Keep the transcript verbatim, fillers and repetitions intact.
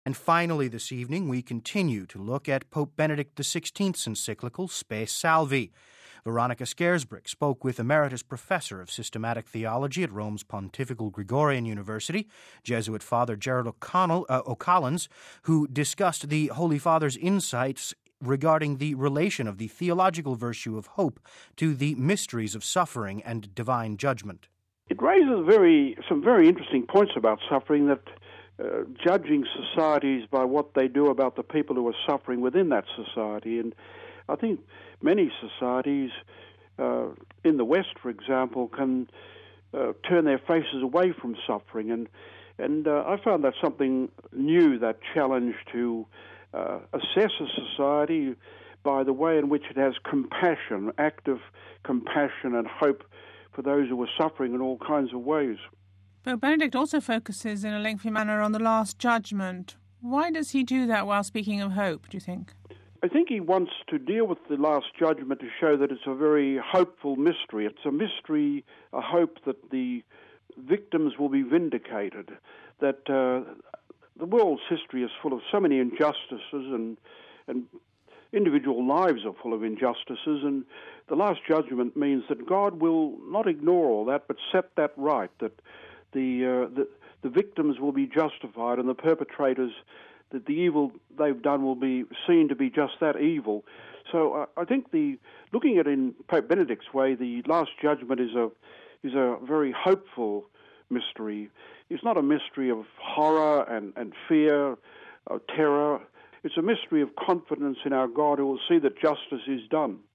And finally, this evening, we continue to look at Pope Benedict the sixteenth's encyclical Spe Salvi. Veronica Scarisbrick spoke with Emeritus Professor of Systematic Theology at Rome's Pontifical Gregorian University, Jesuit Father Gerald O'Connell, uh, O'Collins, who discussed the Holy Father's insights regarding the relation of the theological virtue of hope to the mysteries of suffering and divine judgment. It raises very some very interesting points about suffering, that uh, judging societies by what they do about the people who are suffering within that society. And I think many societies uh, in the West, for example, can uh, turn their faces away from suffering. And, and uh, I found that something new, that challenge to uh, assess a society by the way in which it has compassion, active compassion and hope for those who are suffering in all kinds of ways. But Benedict also focuses in a lengthy manner on the Last Judgment. Why does he do that while speaking of hope, do you think? I think he wants to deal with the Last Judgment to show that it's a very hopeful mystery. It's a mystery, a hope that the victims will be vindicated, that uh, the world's history is full of so many injustices, and and individual lives are full of injustices, and the Last Judgment means that God will not ignore all that, but set that right, that the uh, the, the victims will be justified, and the perpetrators, that the evil they've done will be seen to be just that evil. So uh, I think the looking at it in Pope Benedict's way, the Last Judgment is a is a very hopeful mystery. It's not a mystery of horror and, and fear, or terror. It's a mystery of confidence in our God who will see that justice is done.